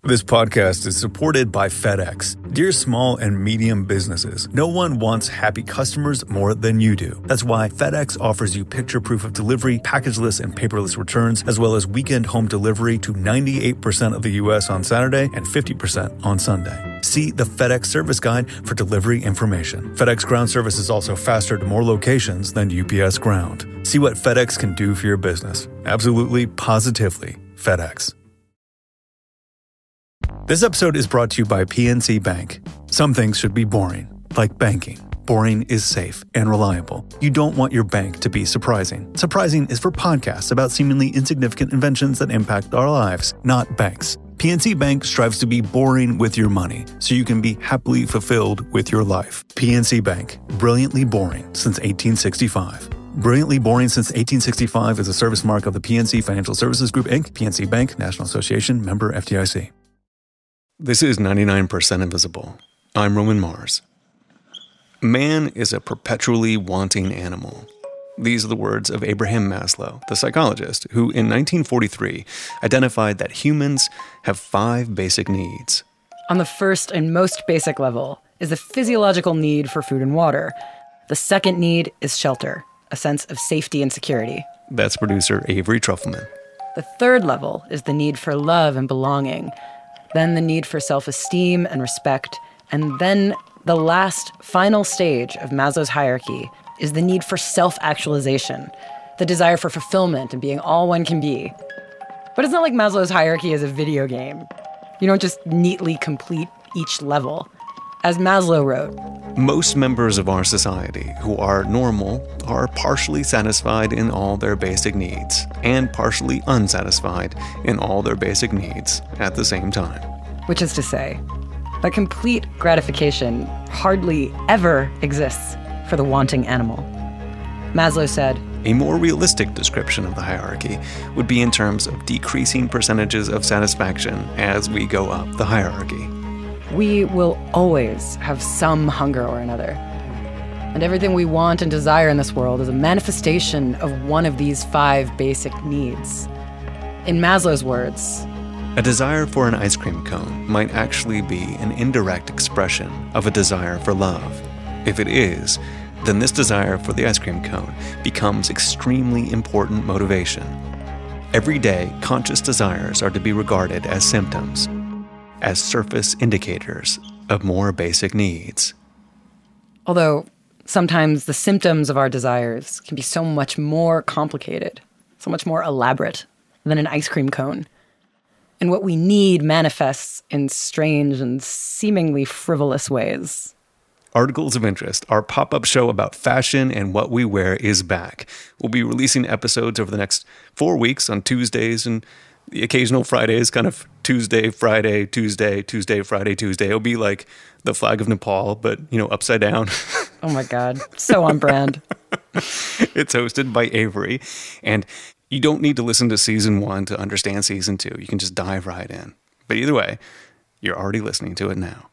This podcast is supported by FedEx. Dear small and medium businesses, no one wants happy customers more than you do. That's why FedEx offers you picture proof of delivery, packageless and paperless returns, as well as weekend home delivery to 98% of the U.S. on Saturday and 50% on Sunday. See the FedEx service guide for delivery information. FedEx Ground service is also faster to more locations than UPS Ground. See what FedEx can do for your business. Absolutely, positively, FedEx. This episode is brought to you by PNC Bank. Some things should be boring, like banking. Boring is safe and reliable. You don't want your bank to be surprising. Surprising is for podcasts about seemingly insignificant inventions that impact our lives, not banks. PNC Bank strives to be boring with your money, so you can be happily fulfilled with your life. PNC Bank, brilliantly boring since 1865. Brilliantly Boring Since 1865 is a service mark of the PNC Financial Services Group, Inc., PNC Bank, National Association, member FDIC. This is 99% Invisible. I'm Roman Mars. Man is a perpetually wanting animal. These are the words of Abraham Maslow, the psychologist, who in 1943 identified that humans have 5 basic needs. On the first and most basic level is the physiological need for food and water. The second need is shelter, a sense of safety and security. That's producer Avery Trufelman. The third level is the need for love and belonging. Then the need for self-esteem and respect. And then the last, final stage of Maslow's hierarchy is the need for self-actualization, the desire for fulfillment and being all one can be. But it's not like Maslow's hierarchy is a video game. You don't just neatly complete each level. As Maslow wrote, most members of our society who are normal are partially satisfied in all their basic needs and partially unsatisfied in all their basic needs at the same time. Which is to say, that complete gratification hardly ever exists for the wanting animal. Maslow said, a more realistic description of the hierarchy would be in terms of decreasing percentages of satisfaction as we go up the hierarchy. We will always have some hunger or another. And everything we want and desire in this world is a manifestation of one of these 5 basic needs. In Maslow's words, a desire for an ice cream cone might actually be an indirect expression of a desire for love. If it is, then this desire for the ice cream cone becomes extremely important motivation. Everyday conscious desires are to be regarded as symptoms, as surface indicators of more basic needs. Although sometimes the symptoms of our desires can be so much more complicated, so much more elaborate than an ice cream cone. And what we need manifests in strange and seemingly frivolous ways. Articles of Interest, our pop-up show about fashion and what we wear, is back. We'll be releasing episodes over the next 4 weeks on Tuesdays and the occasional Fridays, kind of Tuesday, Friday, Tuesday, Tuesday, Friday, Tuesday. It'll be like the flag of Nepal, but, upside down. Oh my God. So on brand. It's hosted by Avery. And you don't need to listen to season 1 to understand season 2. You can just dive right in. But either way, you're already listening to it now.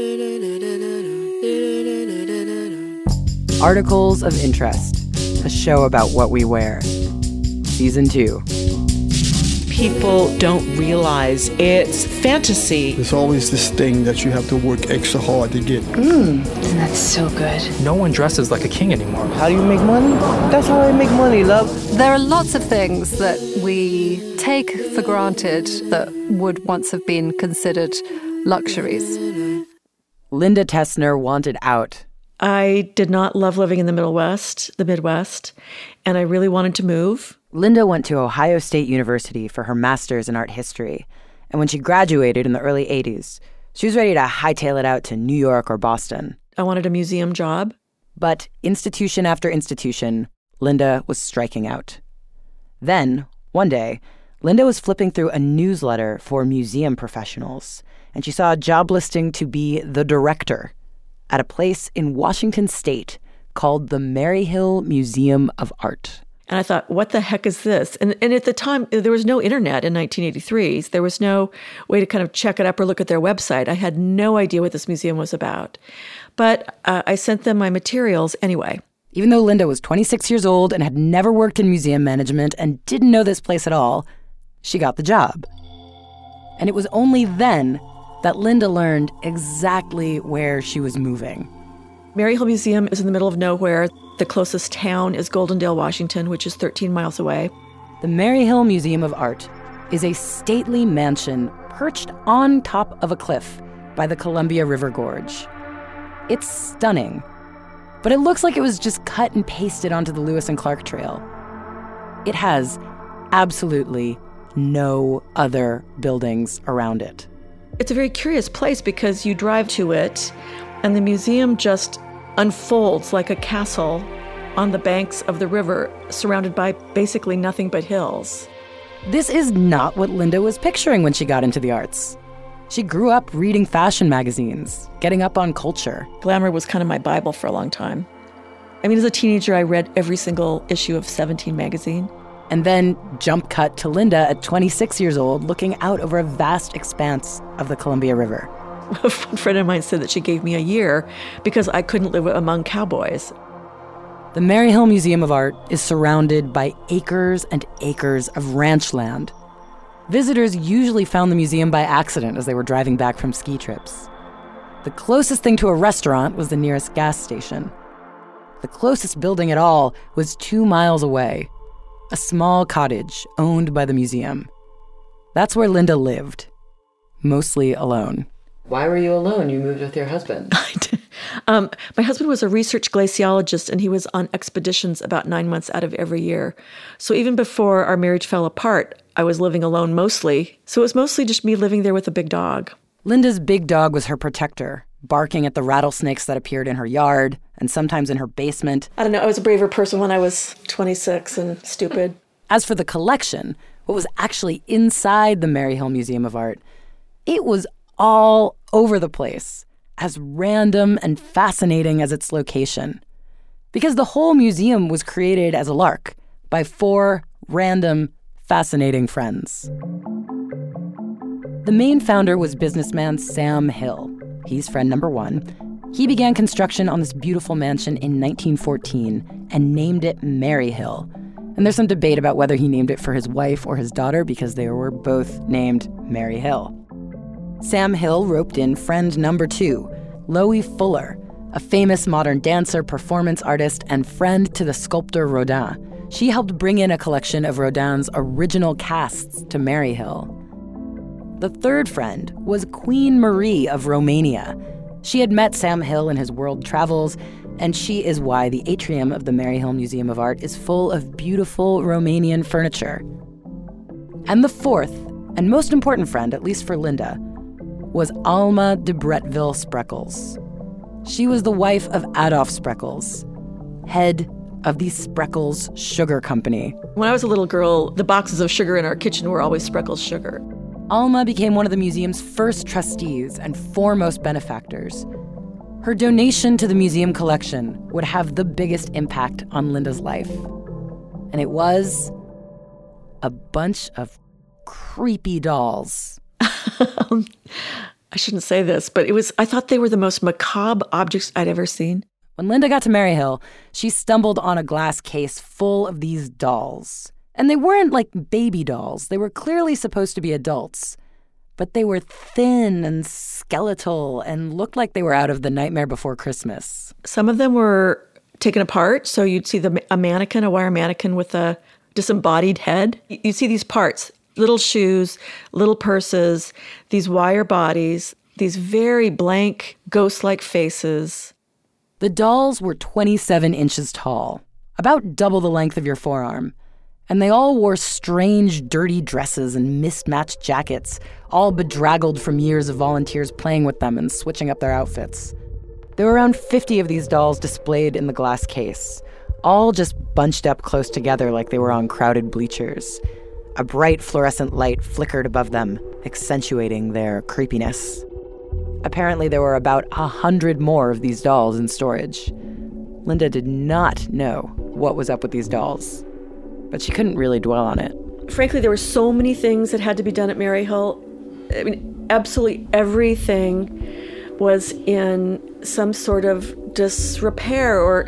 Articles of Interest, a show about what we wear. Season 2. People don't realize it's fantasy. There's always this thing that you have to work extra hard to get. And that's so good. No one dresses like a king anymore. How do you make money? That's how I make money, love. There are lots of things that we take for granted that would once have been considered luxuries. Linda Tessner wanted out. I did not love living in the Midwest, and I really wanted to move. Linda went to Ohio State University for her master's in art history, and when she graduated in the early 80s, she was ready to hightail it out to New York or Boston. I wanted a museum job. But institution after institution, Linda was striking out. Then, one day, Linda was flipping through a newsletter for museum professionals, and she saw a job listing to be the director at a place in Washington State called the Maryhill Museum of Art. And I thought, what the heck is this? And at the time, there was no internet in 1983. There was no way to kind of check it up or look at their website. I had no idea what this museum was about. But I sent them my materials anyway. Even though Linda was 26 years old and had never worked in museum management and didn't know this place at all, she got the job. And it was only then that Linda learned exactly where she was moving. Mary Hill Museum is in the middle of nowhere. The closest town is Goldendale, Washington, which is 13 miles away. The Mary Hill Museum of Art is a stately mansion perched on top of a cliff by the Columbia River Gorge. It's stunning, but it looks like it was just cut and pasted onto the Lewis and Clark Trail. It has absolutely no other buildings around it. It's a very curious place because you drive to it and the museum just unfolds like a castle on the banks of the river, surrounded by basically nothing but hills. This is not what Linda was picturing when she got into the arts. She grew up reading fashion magazines, getting up on culture. Glamour was kind of my Bible for a long time. I mean, as a teenager, I read every single issue of 17 magazine. And then jump cut to Linda at 26 years old, looking out over a vast expanse of the Columbia River. A friend of mine said that she gave me a year because I couldn't live among cowboys. The Mary Hill Museum of Art is surrounded by acres and acres of ranch land. Visitors usually found the museum by accident as they were driving back from ski trips. The closest thing to a restaurant was the nearest gas station. The closest building at all was 2 miles away, a small cottage owned by the museum. That's where Linda lived, mostly alone. Why were you alone? You moved with your husband. My husband was a research glaciologist, and he was on expeditions about 9 months out of every year. So even before our marriage fell apart, I was living alone mostly. So it was mostly just me living there with a big dog. Linda's big dog was her protector, barking at the rattlesnakes that appeared in her yard and sometimes in her basement. I don't know, I was a braver person when I was 26 and stupid. As for the collection, what was actually inside the Mary Hill Museum of Art, it was all over the place, as random and fascinating as its location. Because the whole museum was created as a lark by 4 random, fascinating friends. The main founder was businessman Sam Hill. He's friend number 1. He began construction on this beautiful mansion in 1914 and named it Mary Hill. And there's some debate about whether he named it for his wife or his daughter because they were both named Mary Hill. Sam Hill roped in friend number 2, Loie Fuller, a famous modern dancer, performance artist, and friend to the sculptor Rodin. She helped bring in a collection of Rodin's original casts to Mary Hill. The third friend was Queen Marie of Romania. She had met Sam Hill in his world travels, and she is why the atrium of the Mary Hill Museum of Art is full of beautiful Romanian furniture. And the fourth, and most important friend, at least for Linda, was Alma de Bretteville Spreckels. She was the wife of Adolf Spreckels, head of the Spreckels Sugar Company. When I was a little girl, the boxes of sugar in our kitchen were always Spreckels sugar. Alma became one of the museum's first trustees and foremost benefactors. Her donation to the museum collection would have the biggest impact on Linda's life. And it was a bunch of creepy dolls. I shouldn't say this, but I thought they were the most macabre objects I'd ever seen. When Linda got to Mary Hill, she stumbled on a glass case full of these dolls. And they weren't like baby dolls. They were clearly supposed to be adults. But they were thin and skeletal and looked like they were out of The Nightmare Before Christmas. Some of them were taken apart, so you'd see a mannequin, a wire mannequin with a disembodied head. You'd see these parts, little shoes, little purses, these wire bodies, these very blank, ghost-like faces. The dolls were 27 inches tall, about double the length of your forearm. And they all wore strange, dirty dresses and mismatched jackets, all bedraggled from years of volunteers playing with them and switching up their outfits. There were around 50 of these dolls displayed in the glass case, all just bunched up close together like they were on crowded bleachers. A bright fluorescent light flickered above them, accentuating their creepiness. Apparently, there were about 100 more of these dolls in storage. Linda did not know what was up with these dolls, but she couldn't really dwell on it. Frankly, there were so many things that had to be done at Mary Hill. I mean, absolutely everything was in some sort of disrepair or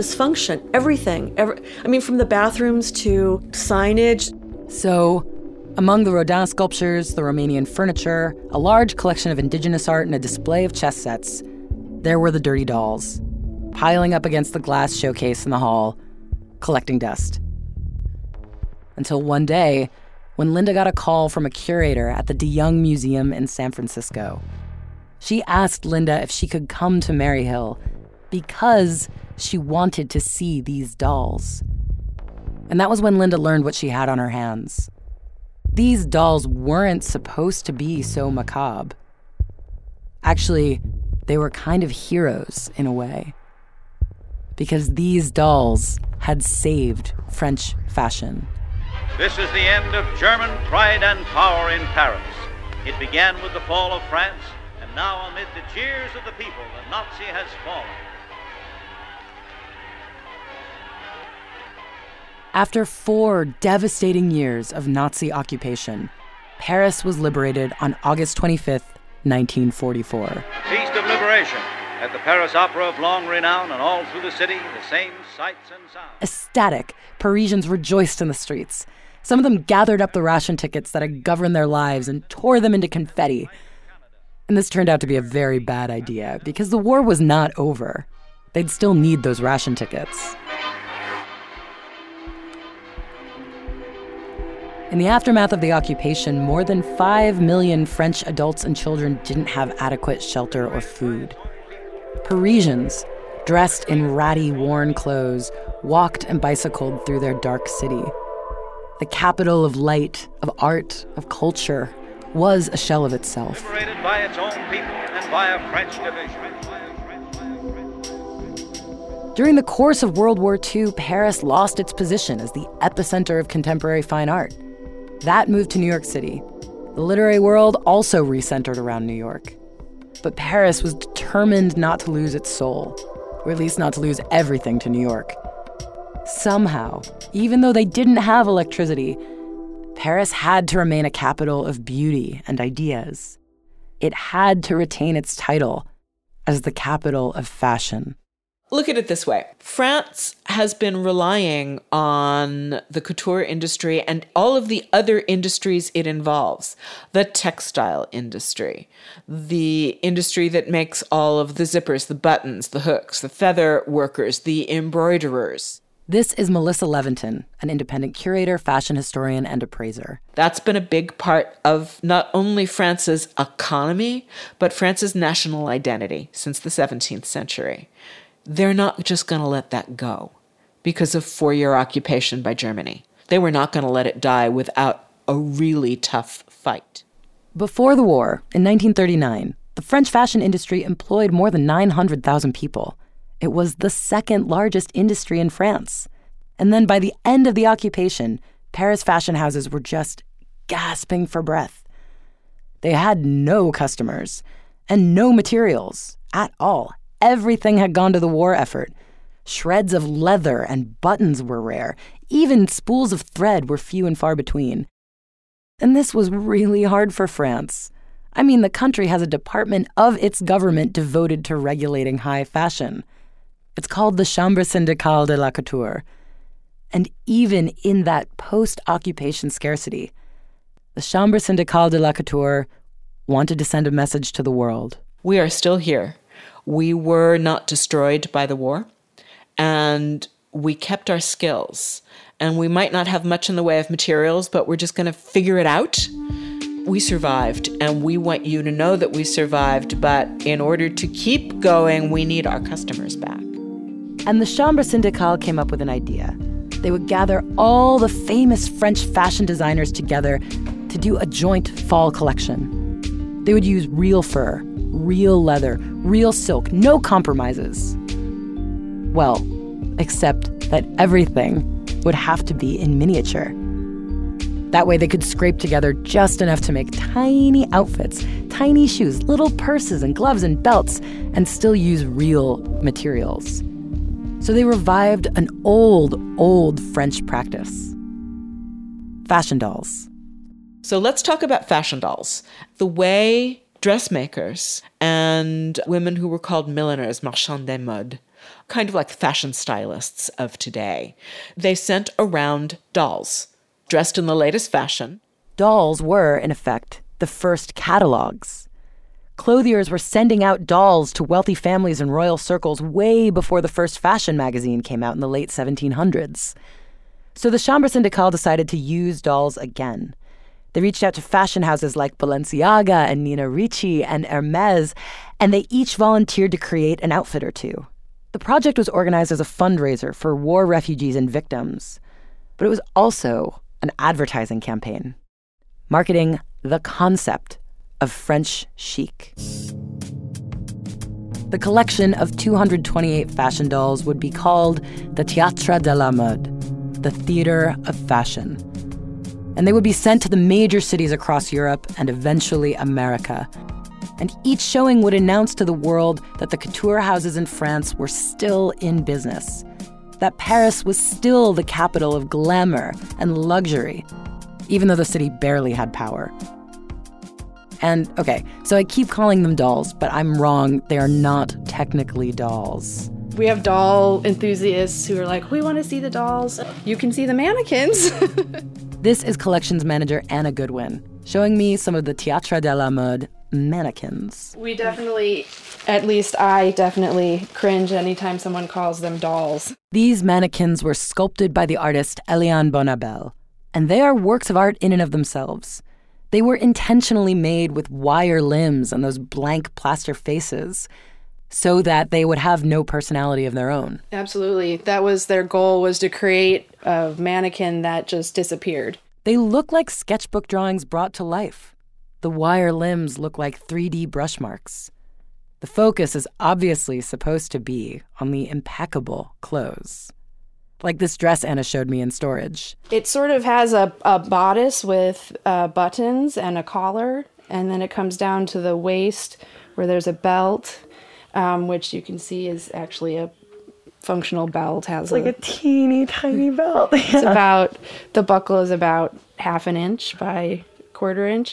dysfunction. Everything. I mean, from the bathrooms to signage. So, Among the Rodin sculptures, the Romanian furniture, a large collection of indigenous art, and a display of chess sets, there were the dirty dolls, piling up against the glass showcase in the hall, collecting dust. Until one day, when Linda got a call from a curator at the De Young Museum in San Francisco. She asked Linda if she could come to Maryhill because she wanted to see these dolls. And that was when Linda learned what she had on her hands. These dolls weren't supposed to be so macabre. Actually, they were kind of heroes in a way. Because these dolls had saved French fashion. This is the end of German pride and power in Paris. It began with the fall of France, and now amid the jeers of the people, the Nazi has fallen. After 4 devastating years of Nazi occupation, Paris was liberated on August 25th, 1944. Feast of Liberation at the Paris Opera of long renown, and all through the city, the same sights and sounds. Ecstatic, Parisians rejoiced in the streets. Some of them gathered up the ration tickets that had governed their lives and tore them into confetti. And this turned out to be a very bad idea, because the war was not over. They'd still need those ration tickets. In the aftermath of the occupation, more than 5 million French adults and children didn't have adequate shelter or food. Parisians, dressed in ratty, worn clothes, walked and bicycled through their dark city. The capital of light, of art, of culture, was a shell of itself. Liberated by its own people and by a French division. During the course of World War II, Paris lost its position as the epicenter of contemporary fine art. That moved to New York City. The literary world also recentered around New York. But Paris was determined not to lose its soul, or at least not to lose everything to New York. Somehow, even though they didn't have electricity, Paris had to remain a capital of beauty and ideas. It had to retain its title as the capital of fashion. Look at it this way. France has been relying on the couture industry and all of the other industries it involves. The textile industry, the industry that makes all of the zippers, the buttons, the hooks, the feather workers, the embroiderers. This is Melissa Leventon, an independent curator, fashion historian, and appraiser. That's been a big part of not only France's economy, but France's national identity since the 17th century. They're not just going to let that go because of 4-year occupation by Germany. They were not going to let it die without a really tough fight. Before the war, in 1939, the French fashion industry employed more than 900,000 people. It was the second largest industry in France. And then by the end of the occupation, Paris fashion houses were just gasping for breath. They had no customers and no materials at all. Everything had gone to the war effort. Shreds of leather and buttons were rare. Even spools of thread were few and far between. And this was really hard for France. I mean, the country has a department of its government devoted to regulating high fashion. It's called the Chambre syndicale de la couture. And even in that post-occupation scarcity, the Chambre syndicale de la couture wanted to send a message to the world. We are still here. We were not destroyed by the war, and we kept our skills. And we might not have much in the way of materials, but we're just going to figure it out. We survived, and we want you to know that we survived, but in order to keep going, we need our customers back. And the Chambre syndicale came up with an idea. They would gather all the famous French fashion designers together to do a joint fall collection. They would use real fur, real leather, real silk, no compromises. Well, except that everything would have to be in miniature. That way they could scrape together just enough to make tiny outfits, tiny shoes, little purses and gloves and belts, and still use real materials. So they revived an old French practice. Fashion dolls. So let's talk about fashion dolls. The way dressmakers and women who were called milliners, marchands de mode, kind of like fashion stylists of today, they sent around dolls dressed in the latest fashion Dolls were, in effect, the first catalogs. Clothiers were sending out dolls to wealthy families and royal circles way before the first fashion magazine came out in the late 1700s. So the Chambre Syndicale decided to use dolls again. They reached out to fashion houses like Balenciaga and Nina Ricci and Hermes, and they each volunteered to create an outfit or two. The project was organized as a fundraiser for war refugees and victims, but it was also an advertising campaign, marketing the concept of French chic. The collection of 228 fashion dolls would be called the Théâtre de la Mode, the Theater of Fashion. And they would be sent to the major cities across Europe and eventually America. And each showing would announce to the world that the couture houses in France were still in business, that Paris was still the capital of glamour and luxury, even though the city barely had power. And, okay, so I keep calling them dolls, but I'm wrong. They are not technically dolls. We have doll enthusiasts who are like, we want to see the dolls. You can see the mannequins. This is collections manager Anna Goodwin, showing me some of the Théâtre de la Mode mannequins. We definitely, at least I definitely cringe anytime someone calls them dolls. These mannequins were sculpted by the artist Eliane Bonabel, and they are works of art in and of themselves. They were intentionally made with wire limbs and those blank plaster faces so that they would have no personality of their own. Absolutely. That was their goal, was to create a mannequin that just disappeared. They look like sketchbook drawings brought to life. The wire limbs look like 3D brush marks. The focus is obviously supposed to be on the impeccable clothes. Like this dress Anna showed me in storage. It sort of has a bodice with buttons and a collar, and then it comes down to the waist where there's a belt, which you can see is actually a functional belt. It's like a teeny tiny belt. Yeah. It's about, the buckle is about 1/2 inch by 1/4 inch.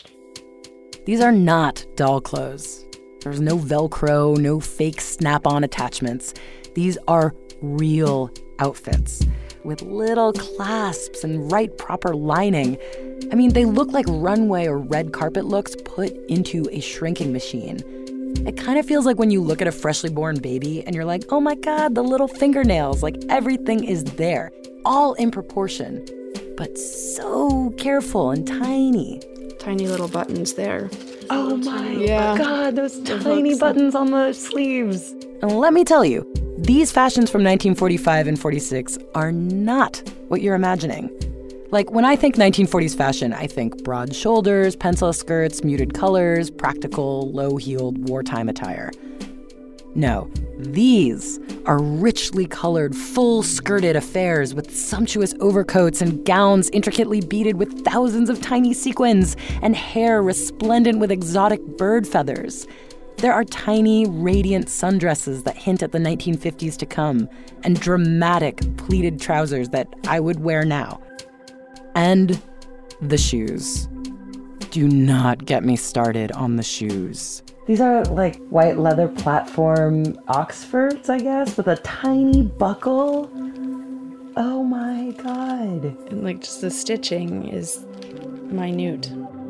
These are not doll clothes. There's no Velcro, no fake snap-on attachments. These are real outfits with little clasps and right proper lining. I mean, they look like runway or red carpet looks put into a shrinking machine. It kind of feels like when you look at a freshly born baby and you're like, oh my God, the little fingernails, like everything is there, all in proportion, but so careful and tiny. Tiny little buttons there. Oh my God, those tiny buttons on the sleeves. And let me tell you, these fashions from 1945 and 46 are not what you're imagining. Like, when I think 1940s fashion, I think broad shoulders, pencil skirts, muted colors, practical, low-heeled wartime attire. No, these are richly colored, full-skirted affairs with sumptuous overcoats and gowns intricately beaded with thousands of tiny sequins and hair resplendent with exotic bird feathers. There are tiny, radiant sundresses that hint at the 1950s to come, and dramatic pleated trousers that I would wear now. And the shoes. Do not get me started on the shoes. These are like white leather platform Oxfords, I guess, with a tiny buckle. Oh my God. And like just the stitching is minute.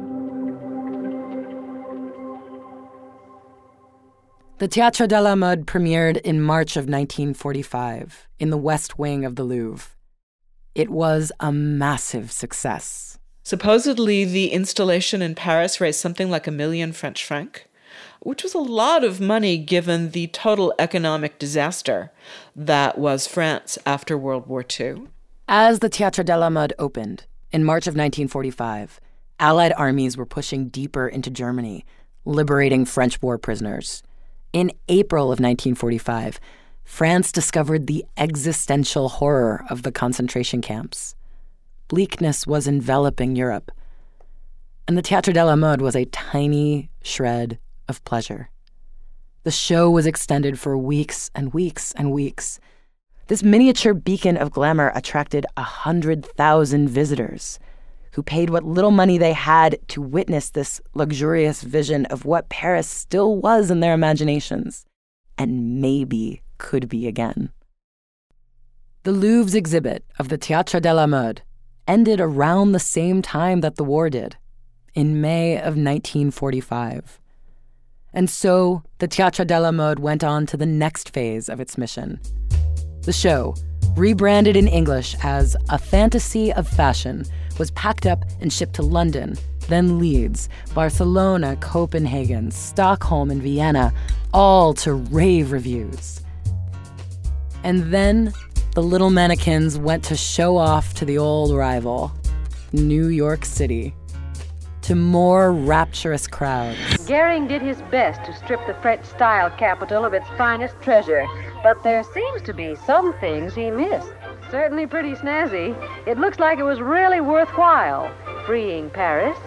The Théâtre de la Mode premiered in March of 1945 in the West Wing of the Louvre. It was a massive success. Supposedly, the installation in Paris raised something like 1 million French francs, which was a lot of money given the total economic disaster that was France after World War II. As the Théâtre de la Mode opened in March of 1945, Allied armies were pushing deeper into Germany, liberating French war prisoners. In April of 1945, France discovered the existential horror of the concentration camps. Bleakness was enveloping Europe, and the Théâtre de la Mode was a tiny shred of pleasure. The show was extended for weeks and weeks and weeks. This miniature beacon of glamour attracted 100,000 visitors who paid what little money they had to witness this luxurious vision of what Paris still was in their imaginations, and maybe could be again. The Louvre's exhibit of the Théâtre de la Mode ended around the same time that the war did, in May of 1945. And so the Théâtre de la Mode went on to the next phase of its mission. The show, rebranded in English as A Fantasy of Fashion, was packed up and shipped to London, then Leeds, Barcelona, Copenhagen, Stockholm, and Vienna, all to rave reviews. And then the little mannequins went to show off to the old rival, New York City, to more rapturous crowds. Gehring did his best to strip the French style capital of its finest treasure, but there seems to be some things he missed. Certainly pretty snazzy. It looks like it was really worthwhile, freeing Paris.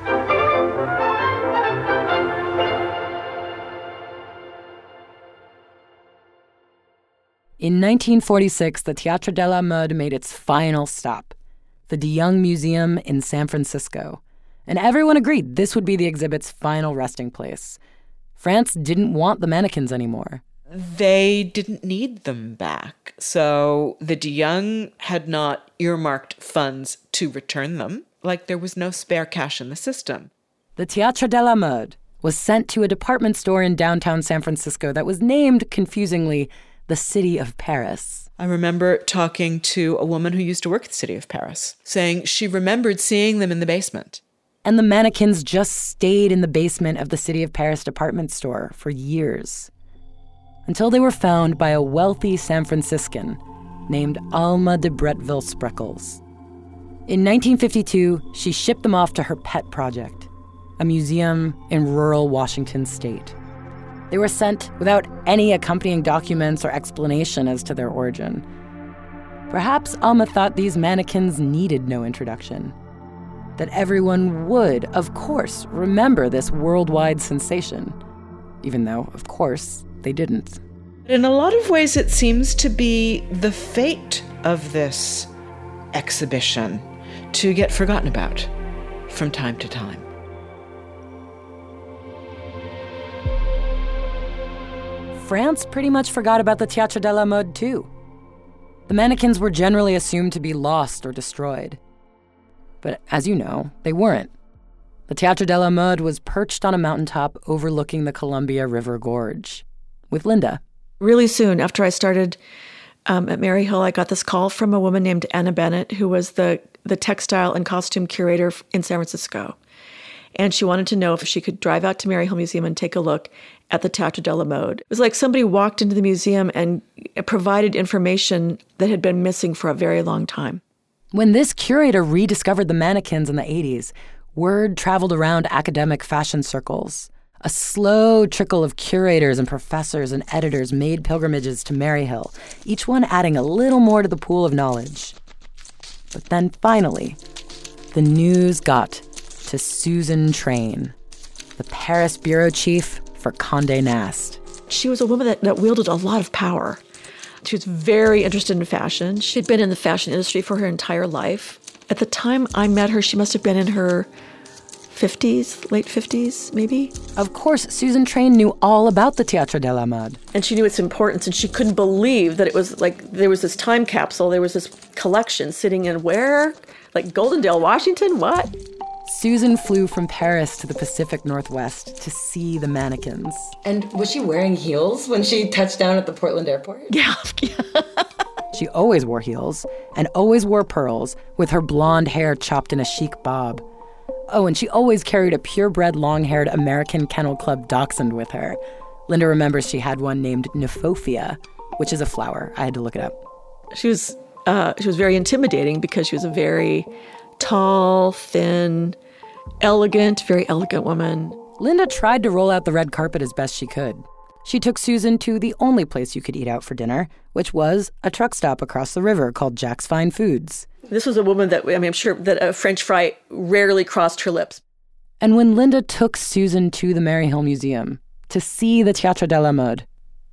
In 1946, the Théâtre de la Mode made its final stop, the De Young Museum in San Francisco. And everyone agreed this would be the exhibit's final resting place. France didn't want the mannequins anymore. They didn't need them back. So the De Young had not earmarked funds to return them, like there was no spare cash in the system. The Théâtre de la Mode was sent to a department store in downtown San Francisco that was named, confusingly, the City of Paris. I remember talking to a woman who used to work at the City of Paris, saying she remembered seeing them in the basement. And the mannequins just stayed in the basement of the City of Paris department store for years, until they were found by a wealthy San Franciscan named Alma de Bretteville-Spreckels. In 1952, she shipped them off to her pet project, a museum in rural Washington state. They were sent without any accompanying documents or explanation as to their origin. Perhaps Alma thought these mannequins needed no introduction, that everyone would, of course, remember this worldwide sensation, even though, of course, they didn't. In a lot of ways, it seems to be the fate of this exhibition to get forgotten about from time to time. France pretty much forgot about the Théâtre de la Mode, too. The mannequins were generally assumed to be lost or destroyed. But as you know, they weren't. The Théâtre de la Mode was perched on a mountaintop overlooking the Columbia River Gorge, with Linda. Really soon after I started at Mary Hill, I got this call from a woman named Anna Bennett, who was the textile and costume curator in San Francisco. And she wanted to know if she could drive out to Mary Hill Museum and take a look at the Théâtre de la Mode. It was like somebody walked into the museum and provided information that had been missing for a very long time. When this curator rediscovered the mannequins in the 80s, word traveled around academic fashion circles. A slow trickle of curators and professors and editors made pilgrimages to Mary Hill, each one adding a little more to the pool of knowledge. But then finally, the news got to Susan Train, the Paris bureau chief for Condé Nast. She was a woman that wielded a lot of power. She was very interested in fashion. She'd been in the fashion industry for her entire life. At the time I met her, she must have been in her 50s, late 50s, maybe. Of course, Susan Train knew all about the Théâtre de la Mode. And she knew its importance, and she couldn't believe that it was like there was this time capsule, there was this collection sitting in where? Like Goldendale, Washington? What? Susan flew from Paris to the Pacific Northwest to see the mannequins. And was she wearing heels when she touched down at the Portland airport? Yeah. She always wore heels and always wore pearls, with her blonde hair chopped in a chic bob. Oh, and she always carried a purebred long-haired American Kennel Club dachshund with her. Linda remembers she had one named Nephofia, which is a flower. I had to look it up. She was very intimidating because she was a very tall, thin, very elegant woman. Linda tried to roll out the red carpet as best she could. She took Susan to the only place you could eat out for dinner, which was a truck stop across the river called Jack's Fine Foods. This was a woman that, I'm sure that a French fry rarely crossed her lips. And when Linda took Susan to the Mary Hill Museum to see the Théâtre de la Mode,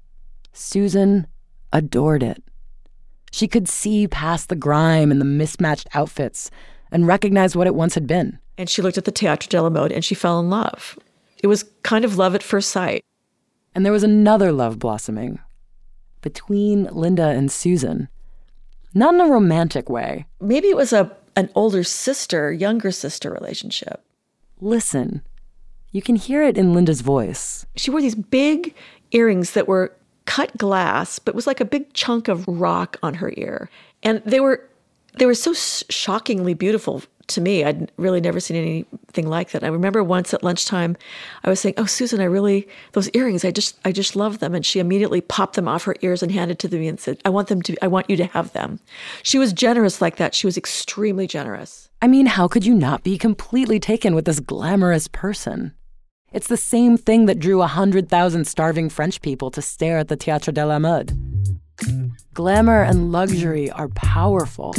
Susan adored it. She could see past the grime and the mismatched outfits and recognize what it once had been. And she looked at the Théâtre de la Mode and she fell in love. It was kind of love at first sight. And there was another love blossoming between Linda and Susan. Not in a romantic way. Maybe it was an older sister, younger sister relationship. Listen. You can hear it in Linda's voice. She wore these big earrings that were cut glass, but it was like a big chunk of rock on her ear. And they were so shockingly beautiful to me. I'd really never seen anything like that. I remember once at lunchtime, I was saying, "Oh, Susan, those earrings, I just love them." And she immediately popped them off her ears and handed to me and said, I want you to have them. She was generous like that. She was extremely generous. I mean, how could you not be completely taken with this glamorous person? It's the same thing that drew 100,000 starving French people to stare at the Théâtre de la Mode. Glamour and luxury are powerful.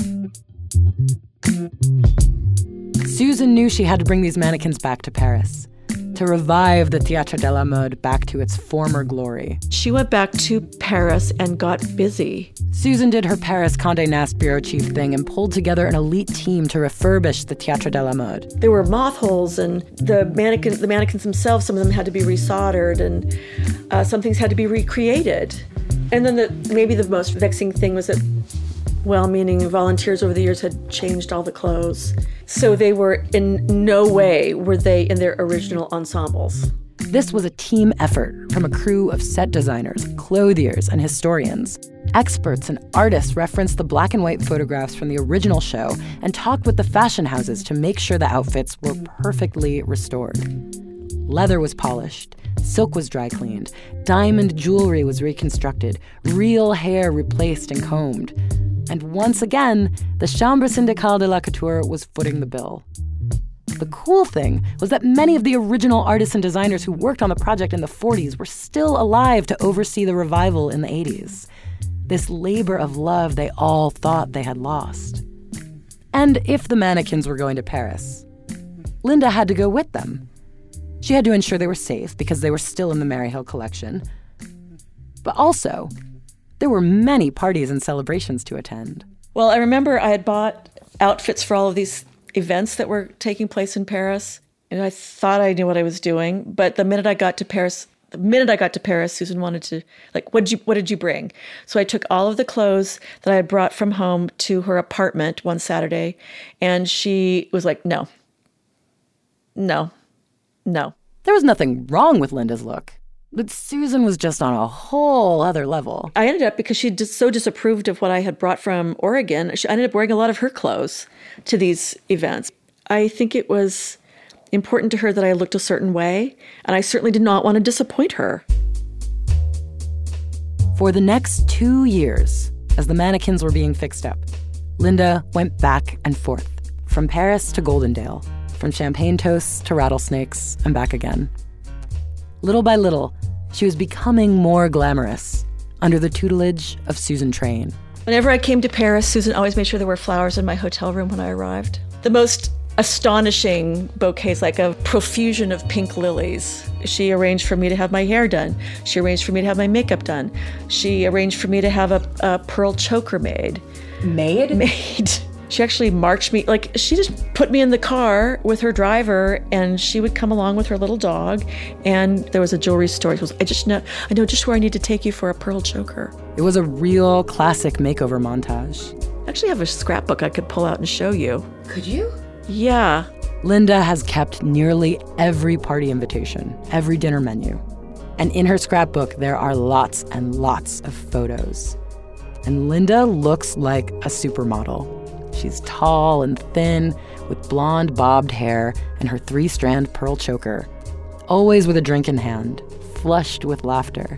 Susan knew she had to bring these mannequins back to Paris, to revive the Théâtre de la Mode back to its former glory. She went back to Paris and got busy. Susan did her Paris Condé Nast bureau chief thing and pulled together an elite team to refurbish the Théâtre de la Mode. There were moth holes, and the mannequins themselves, some of them had to be resoldered, and some things had to be recreated. And then maybe the most vexing thing was that well-meaning volunteers over the years had changed all the clothes. So they were in no way were they in their original ensembles. This was a team effort from a crew of set designers, clothiers, and historians. Experts and artists referenced the black and white photographs from the original show and talked with the fashion houses to make sure the outfits were perfectly restored. Leather was polished, silk was dry cleaned, diamond jewelry was reconstructed, real hair replaced and combed. And once again, the Chambre Syndicale de la Couture was footing the bill. The cool thing was that many of the original artists and designers who worked on the project in the 40s were still alive to oversee the revival in the 80s. This labor of love they all thought they had lost. And if the mannequins were going to Paris, Linda had to go with them. She had to ensure they were safe because they were still in the Maryhill collection. But also, there were many parties and celebrations to attend. Well, I remember I had bought outfits for all of these events that were taking place in Paris, and I thought I knew what I was doing. But the minute I got to Paris, Susan wanted to, what did you bring? So I took all of the clothes that I had brought from home to her apartment one Saturday, and she was like, no. There was nothing wrong with Linda's look. But Susan was just on a whole other level. I ended up, because she so disapproved of what I had brought from Oregon, I ended up wearing a lot of her clothes to these events. I think it was important to her that I looked a certain way, and I certainly did not want to disappoint her. For the next 2 years, as the mannequins were being fixed up, Linda went back and forth, from Paris to Goldendale, from champagne toasts to rattlesnakes, and back again. Little by little, she was becoming more glamorous under the tutelage of Susan Train. Whenever I came to Paris, Susan always made sure there were flowers in my hotel room when I arrived. The most astonishing bouquets, like a profusion of pink lilies. She arranged for me to have my hair done. She arranged for me to have my makeup done. She arranged for me to have a pearl choker made. Made. She actually marched me, she just put me in the car with her driver, and she would come along with her little dog, and there was a jewelry store. She goes, I know just where I need to take you for a pearl choker. It was a real classic makeover montage. I actually have a scrapbook I could pull out and show you. Could you? Yeah. Linda has kept nearly every party invitation, every dinner menu. And in her scrapbook, there are lots and lots of photos. And Linda looks like a supermodel. She's tall and thin, with blonde bobbed hair and her 3-strand pearl choker, always with a drink in hand, flushed with laughter.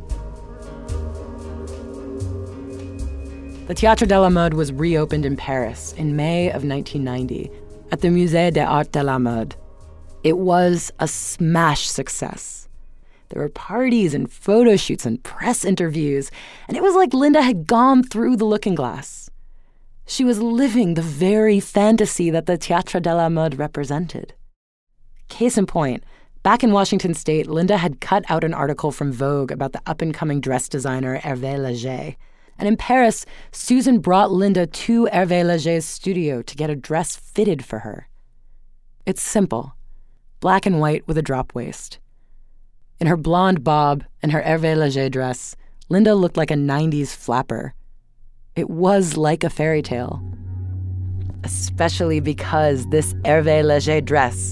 The Théâtre de la Mode was reopened in Paris in May of 1990 at the Musée des Arts de la Mode. It was a smash success. There were parties and photo shoots and press interviews, and it was like Linda had gone through the looking glass. She was living the very fantasy that the Théâtre de la Mode represented. Case in point, back in Washington State, Linda had cut out an article from Vogue about the up-and-coming dress designer Hervé Leger. And in Paris, Susan brought Linda to Hervé Leger's studio to get a dress fitted for her. It's simple, black and white with a drop waist. In her blonde bob and her Hervé Leger dress, Linda looked like a 90s flapper. It was like a fairy tale. Especially because this Hervé Leger dress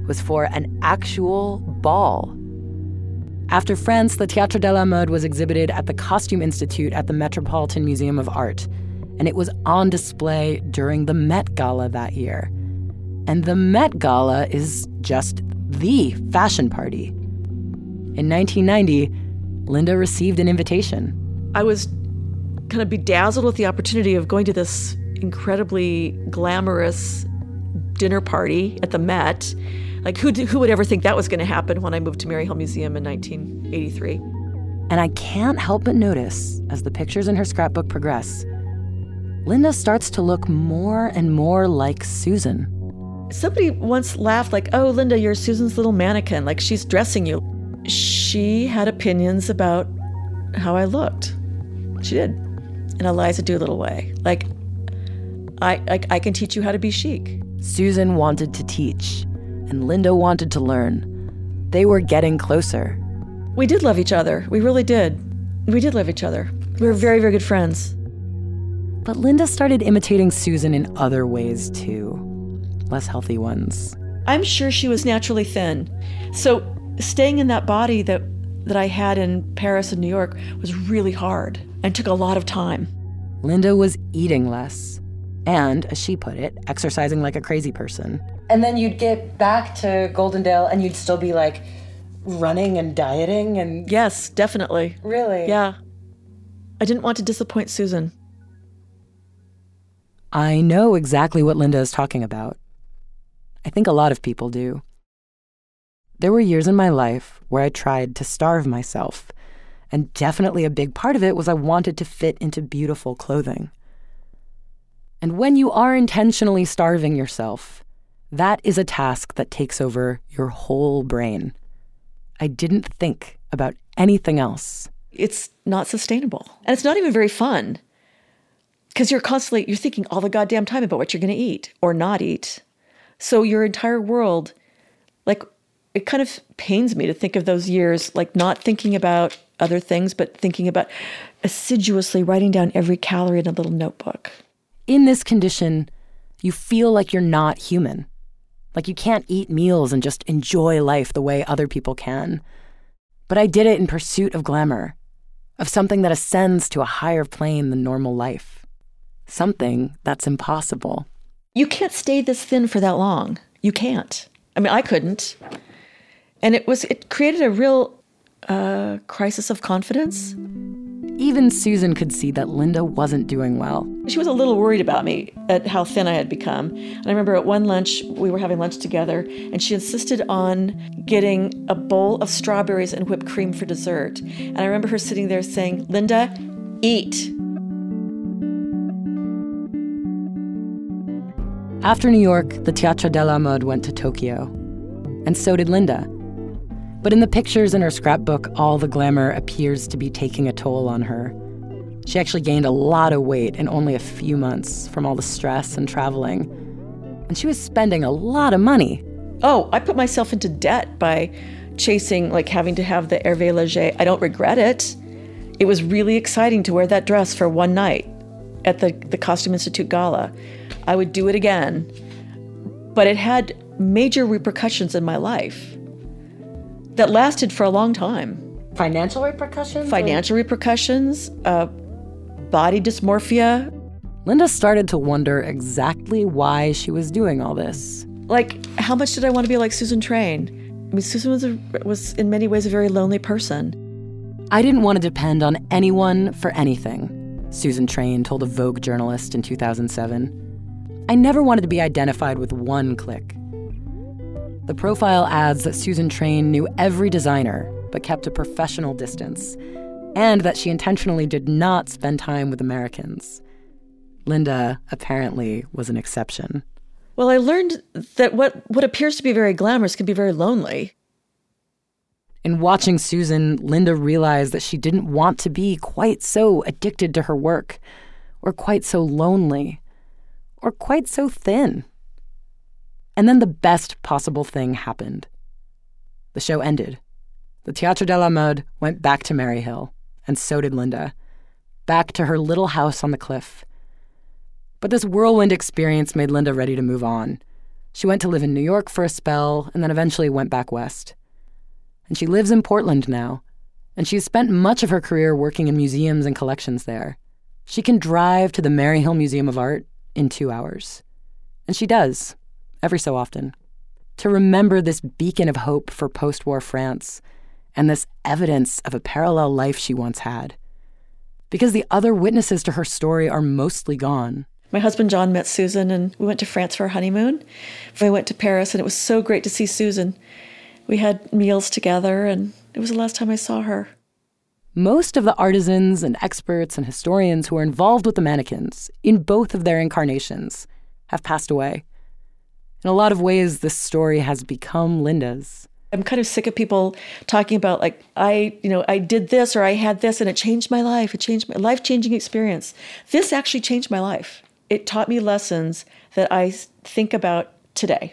was for an actual ball. After France, the Théâtre de la Mode was exhibited at the Costume Institute at the Metropolitan Museum of Art, and it was on display during the Met Gala that year. And the Met Gala is just the fashion party. In 1990, Linda received an invitation. I was kind of bedazzled with the opportunity of going to this incredibly glamorous dinner party at the Met. Like, who would ever think that was going to happen when I moved to Maryhill Museum in 1983? And I can't help but notice, as the pictures in her scrapbook progress, Linda starts to look more and more like Susan. Somebody once laughed like, oh, Linda, you're Susan's little mannequin, like she's dressing you. She had opinions about how I looked. She did, in a Liza Doolittle way. Like, I can teach you how to be chic. Susan wanted to teach, and Linda wanted to learn. They were getting closer. We did love each other. We really did. We did love each other. We were very, very good friends. But Linda started imitating Susan in other ways, too. Less healthy ones. I'm sure she was naturally thin. So staying in that body that I had in Paris and New York was really hard and took a lot of time. Linda was eating less. And, as she put it, exercising like a crazy person. And then you'd get back to Goldendale and you'd still be like running and dieting and... Yes, definitely. Really? Yeah. I didn't want to disappoint Susan. I know exactly what Linda is talking about. I think a lot of people do. There were years in my life where I tried to starve myself, and definitely a big part of it was I wanted to fit into beautiful clothing. And when you are intentionally starving yourself, that is a task that takes over your whole brain. I didn't think about anything else. It's not sustainable. And it's not even very fun. Because you're thinking all the goddamn time about what you're going to eat or not eat. So your entire world, like, it kind of pains me to think of those years, like not thinking about other things, but thinking about assiduously writing down every calorie in a little notebook. In this condition, you feel like you're not human. Like you can't eat meals and just enjoy life the way other people can. But I did it in pursuit of glamour, of something that ascends to a higher plane than normal life. Something that's impossible. You can't stay this thin for that long. You can't. I mean, I couldn't. And it created a real crisis of confidence. Even Susan could see that Linda wasn't doing well. She was a little worried about me, at how thin I had become. And I remember at one lunch, we were having lunch together, and she insisted on getting a bowl of strawberries and whipped cream for dessert. And I remember her sitting there saying, Linda, eat. After New York, the Théâtre de la Mode went to Tokyo. And so did Linda. But in the pictures in her scrapbook, all the glamour appears to be taking a toll on her. She actually gained a lot of weight in only a few months from all the stress and traveling. And she was spending a lot of money. Oh, I put myself into debt by chasing, like having to have the Hervé Leger. I don't regret it. It was really exciting to wear that dress for one night at the Costume Institute Gala. I would do it again. But it had major repercussions in my life that lasted for a long time. Financial repercussions? Financial repercussions, body dysmorphia. Linda started to wonder exactly why she was doing all this. Like, how much did I want to be like Susan Train? I mean, Susan was in many ways a very lonely person. I didn't want to depend on anyone for anything, Susan Train told a Vogue journalist in 2007. I never wanted to be identified with one clique. The profile adds that Susan Train knew every designer, but kept a professional distance, and that she intentionally did not spend time with Americans. Linda, apparently, was an exception. Well, I learned that what appears to be very glamorous can be very lonely. In watching Susan, Linda realized that she didn't want to be quite so addicted to her work, or quite so lonely, or quite so thin. And then the best possible thing happened. The show ended. The Théâtre de la Mode went back to Maryhill, and so did Linda, back to her little house on the cliff. But this whirlwind experience made Linda ready to move on. She went to live in New York for a spell and then eventually went back west. And she lives in Portland now, and she's spent much of her career working in museums and collections there. She can drive to the Maryhill Museum of Art in 2 hours. And she does, every so often, to remember this beacon of hope for post-war France and this evidence of a parallel life she once had. Because the other witnesses to her story are mostly gone. My husband John met Susan, and we went to France for our honeymoon. We went to Paris, and it was so great to see Susan. We had meals together, and it was the last time I saw her. Most of the artisans and experts and historians who are involved with the mannequins, in both of their incarnations, have passed away. In a lot of ways, this story has become Linda's. I'm kind of sick of people talking about, like, I did this or I had this and it changed my life. It changed my life-changing experience. This actually changed my life. It taught me lessons that I think about today.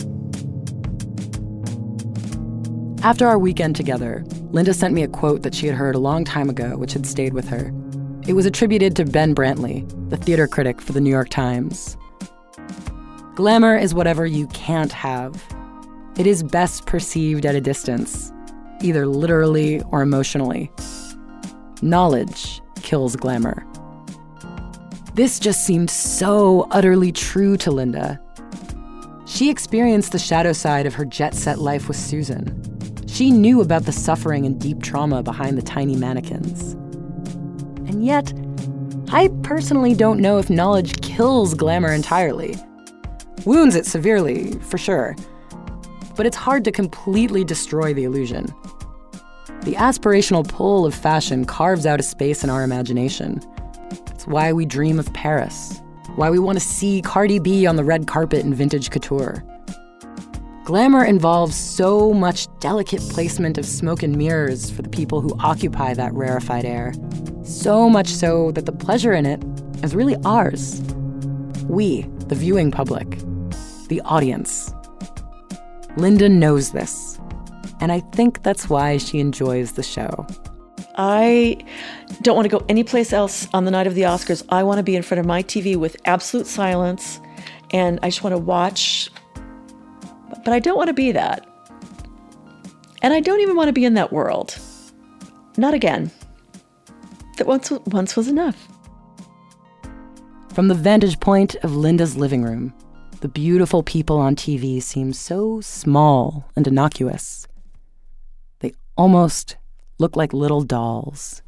After our weekend together, Linda sent me a quote that she had heard a long time ago, which had stayed with her. It was attributed to Ben Brantley, the theater critic for the New York Times. Glamour is whatever you can't have. It is best perceived at a distance, either literally or emotionally. Knowledge kills glamour. This just seemed so utterly true to Linda. She experienced the shadow side of her jet-set life with Susan. She knew about the suffering and deep trauma behind the tiny mannequins. And yet, I personally don't know if knowledge kills glamour entirely. Wounds it severely, for sure. But it's hard to completely destroy the illusion. The aspirational pull of fashion carves out a space in our imagination. It's why we dream of Paris, why we want to see Cardi B on the red carpet in vintage couture. Glamour involves so much delicate placement of smoke and mirrors for the people who occupy that rarefied air. So much so that the pleasure in it is really ours. We, the viewing public, the audience. Linda knows this, and I think that's why she enjoys the show. I don't want to go anyplace else on the night of the Oscars. I want to be in front of my TV with absolute silence, and I just want to watch. But I don't want to be that. And I don't even want to be in that world. Not again. That once was enough. From the vantage point of Linda's living room, the beautiful people on TV seem so small and innocuous. They almost look like little dolls.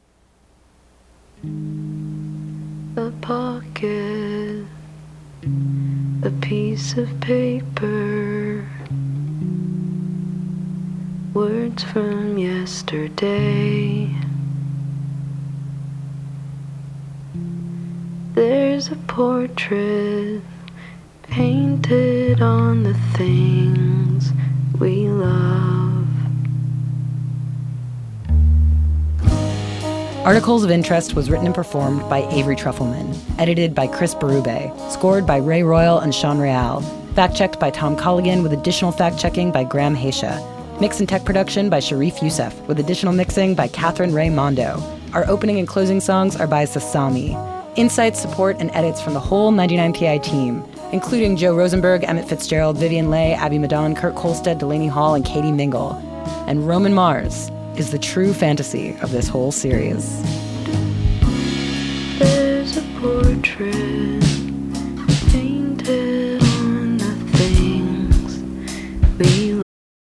A pocket, a piece of paper, words from yesterday. There's a portrait painted on the things we love. Articles of Interest was written and performed by Avery Trufelman, edited by Chris Berube, scored by Ray Royal and Sean Real, fact-checked by Tom Colligan with additional fact-checking by Graham Haysha, mix and tech production by Sharif Youssef with additional mixing by Catherine Ray Mondo. Our opening and closing songs are by Sasami. Insights, support, and edits from the whole 99PI team, including Joe Rosenberg, Emmett Fitzgerald, Vivian Leigh, Abby Madon, Kurt Kolstad, Delaney Hall, and Katie Mingle. And Roman Mars is the true fantasy of this whole series. There's a portrait painted on the things we.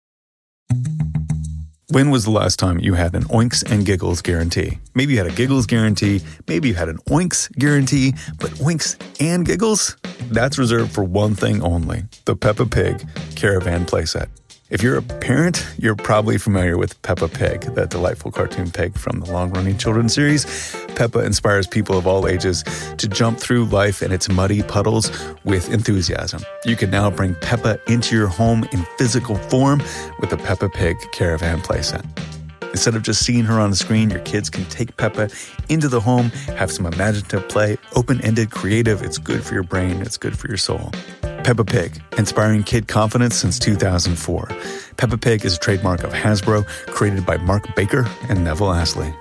When was the last time you had an Oinks and Giggles guarantee? Maybe you had a Giggles guarantee, maybe you had an Oinks guarantee, but Oinks and Giggles? That's reserved for one thing only, the Peppa Pig Caravan playset. If you're a parent, you're probably familiar with Peppa Pig, that delightful cartoon pig from the long-running children's series. Peppa inspires people of all ages to jump through life and its muddy puddles with enthusiasm. You can now bring Peppa into your home in physical form with the Peppa Pig Caravan playset. Instead of just seeing her on the screen, your kids can take Peppa into the home, have some imaginative play, open-ended, creative. It's good for your brain. It's good for your soul. Peppa Pig, inspiring kid confidence since 2004. Peppa Pig is a trademark of Hasbro, created by Mark Baker and Neville Astley.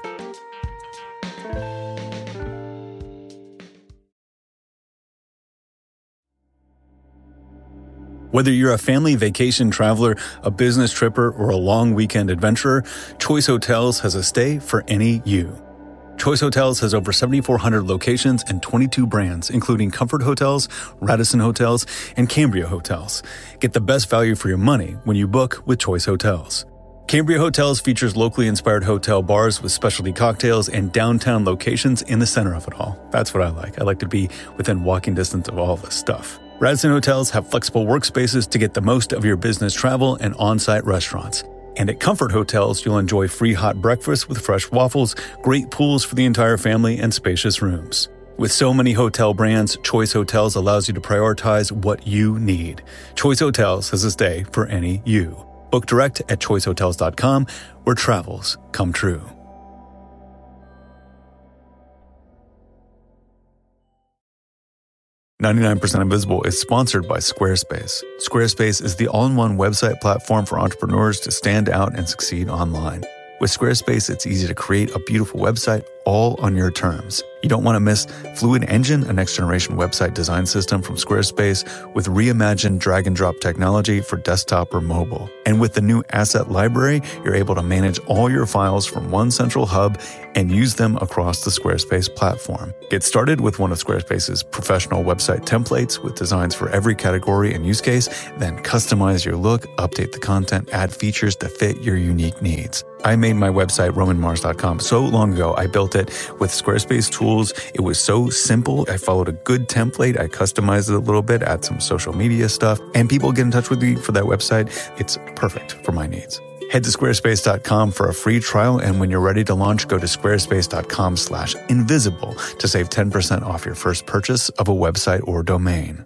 Whether you're a family vacation traveler, a business tripper, or a long weekend adventurer, Choice Hotels has a stay for any you. Choice Hotels has over 7,400 locations and 22 brands, including Comfort Hotels, Radisson Hotels, and Cambria Hotels. Get the best value for your money when you book with Choice Hotels. Cambria Hotels features locally inspired hotel bars with specialty cocktails and downtown locations in the center of it all. That's what I like. I like to be within walking distance of all this stuff. Radisson Hotels have flexible workspaces to get the most of your business travel and on-site restaurants. And at Comfort Hotels, you'll enjoy free hot breakfast with fresh waffles, great pools for the entire family, and spacious rooms. With so many hotel brands, Choice Hotels allows you to prioritize what you need. Choice Hotels has a stay for any you. Book direct at choicehotels.com, where travels come true. 99% Invisible is sponsored by Squarespace. Squarespace is the all-in-one website platform for entrepreneurs to stand out and succeed online. With Squarespace, it's easy to create a beautiful website all on your terms. You don't want to miss Fluid Engine, a next-generation website design system from Squarespace with reimagined drag-and-drop technology for desktop or mobile. And with the new Asset Library, you're able to manage all your files from one central hub and use them across the Squarespace platform. Get started with one of Squarespace's professional website templates with designs for every category and use case, then customize your look, update the content, add features to fit your unique needs. I made my website, romanmars.com, so long ago. I built it with Squarespace tools. It was so simple. I followed a good template. I customized it a little bit, add some social media stuff, and people get in touch with me for that website. It's perfect for my needs. Head to squarespace.com for a free trial, and when you're ready to launch, go to squarespace.com/invisible to save 10% off your first purchase of a website or domain.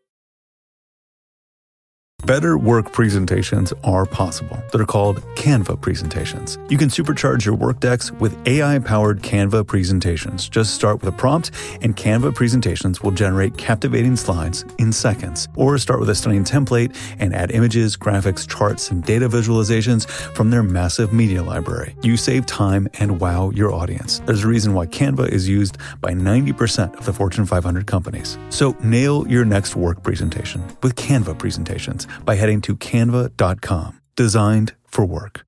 Better work presentations are possible. They're called Canva presentations. You can supercharge your work decks with AI-powered Canva presentations. Just start with a prompt, and Canva presentations will generate captivating slides in seconds. Or start with a stunning template and add images, graphics, charts, and data visualizations from their massive media library. You save time and wow your audience. There's a reason why Canva is used by 90% of the Fortune 500 companies. So nail your next work presentation with Canva presentations by heading to canva.com. Designed for work.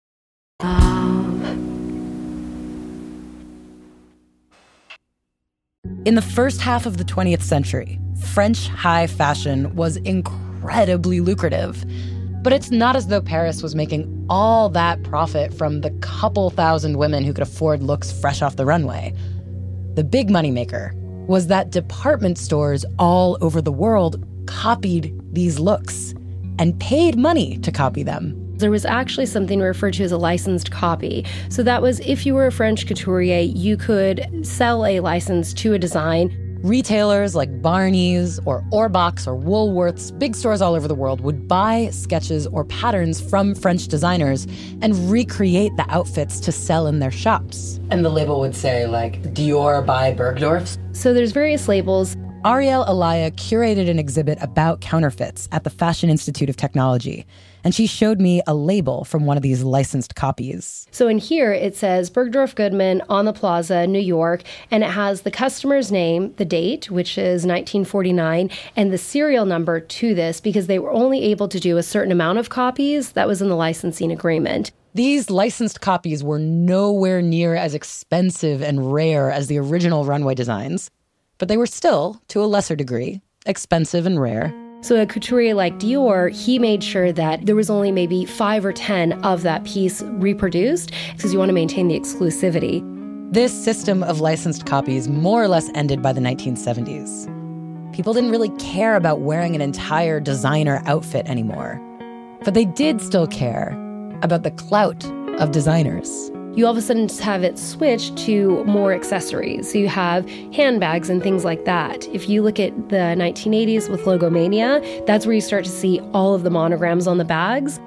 In the first half of the 20th century, French high fashion was incredibly lucrative. But it's not as though Paris was making all that profit from the couple thousand women who could afford looks fresh off the runway. The big moneymaker was that department stores all over the world copied these looks and paid money to copy them. There was actually something referred to as a licensed copy. So that was if you were a French couturier, you could sell a license to a design. Retailers like Barney's or Orbach or Woolworths, big stores all over the world, would buy sketches or patterns from French designers and recreate the outfits to sell in their shops. And the label would say, like, Dior by Bergdorf. So there's various labels. Ariel Alaya curated an exhibit about counterfeits at the Fashion Institute of Technology, and she showed me a label from one of these licensed copies. So in here, it says Bergdorf Goodman on the Plaza, New York, and it has the customer's name, the date, which is 1949, and the serial number to this, because they were only able to do a certain amount of copies. That was in the licensing agreement. These licensed copies were nowhere near as expensive and rare as the original runway designs, but they were still, to a lesser degree, expensive and rare. So a couturier like Dior, he made sure that there was only maybe 5 or 10 of that piece reproduced because you want to maintain the exclusivity. This system of licensed copies more or less ended by the 1970s. People didn't really care about wearing an entire designer outfit anymore. But they did still care about the clout of designers. You all of a sudden just have it switch to more accessories. So you have handbags and things like that. If you look at the 1980s with Logomania, that's where you start to see all of the monograms on the bags.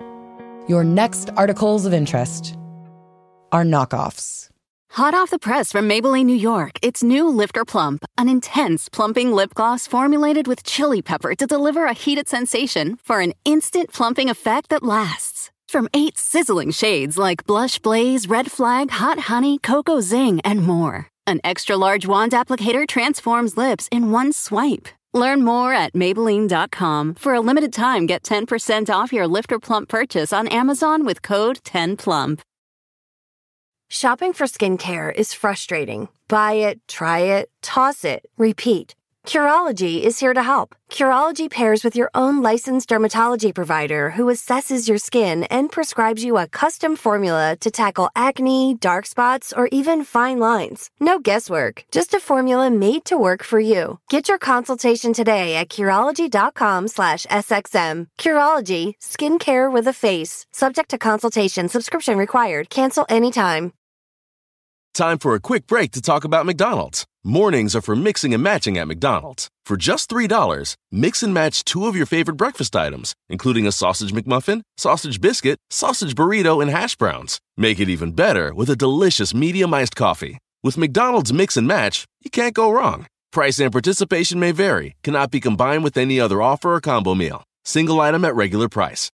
Your next articles of interest are knockoffs. Hot off the press from Maybelline, New York, it's new Lifter Plump, an intense plumping lip gloss formulated with chili pepper to deliver a heated sensation for an instant plumping effect that lasts. From 8 sizzling shades like Blush Blaze, Red Flag, Hot Honey, Cocoa Zing, and more. An extra-large wand applicator transforms lips in one swipe. Learn more at Maybelline.com. For a limited time, get 10% off your Lift or Plump purchase on Amazon with code 10PLUMP. Shopping for skincare is frustrating. Buy it, try it, toss it, repeat. Curology is here to help. Curology pairs with your own licensed dermatology provider who assesses your skin and prescribes you a custom formula to tackle acne, dark spots, or even fine lines. No guesswork, just a formula made to work for you. Get your consultation today at Curology.com/SXM. Curology, skincare with a face. Subject to consultation, subscription required. Cancel anytime. Time for a quick break to talk about McDonald's. Mornings are for mixing and matching at McDonald's. For just $3, mix and match 2 of your favorite breakfast items, including a sausage McMuffin, sausage biscuit, sausage burrito, and hash browns. Make it even better with a delicious medium iced coffee. With McDonald's Mix and Match, you can't go wrong. Price and participation may vary, cannot be combined with any other offer or combo meal. Single item at regular price.